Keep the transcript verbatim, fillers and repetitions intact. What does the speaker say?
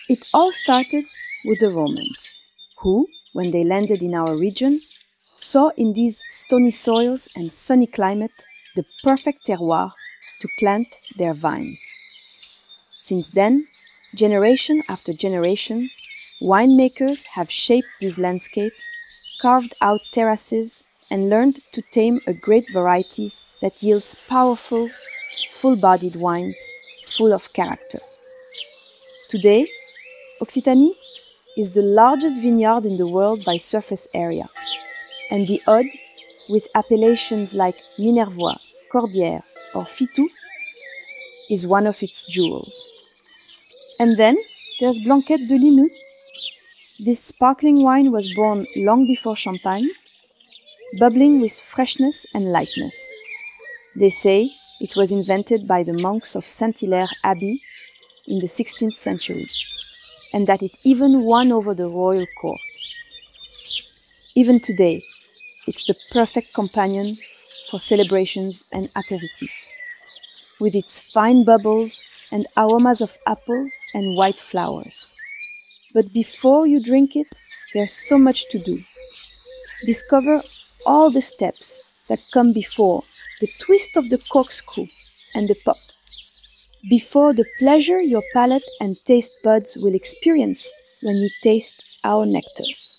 It all started with the Romans, who, when they landed in our region, saw in these stony soils and sunny climate the perfect terroir to plant their vines. Since then, generation after generation, winemakers have shaped these landscapes, carved out terraces, and learned to tame a great variety that yields powerful, full-bodied wines full of character. Today, Occitanie is the largest vineyard in the world by surface area, and the Aude, with appellations like Minervois, Corbière, or Fitou, is one of its jewels. And then there's Blanquette de Limoux. This sparkling wine was born long before Champagne, bubbling with freshness and lightness. They say it was invented by the monks of Saint-Hilaire Abbey in the sixteenth century, and that it even won over the royal court. Even today, it's the perfect companion for celebrations and aperitifs, with its fine bubbles and aromas of apple and white flowers. But before you drink it, there's so much to do. Discover all the steps that come before the twist of the corkscrew and the pop, before the pleasure your palate and taste buds will experience when you taste our nectars.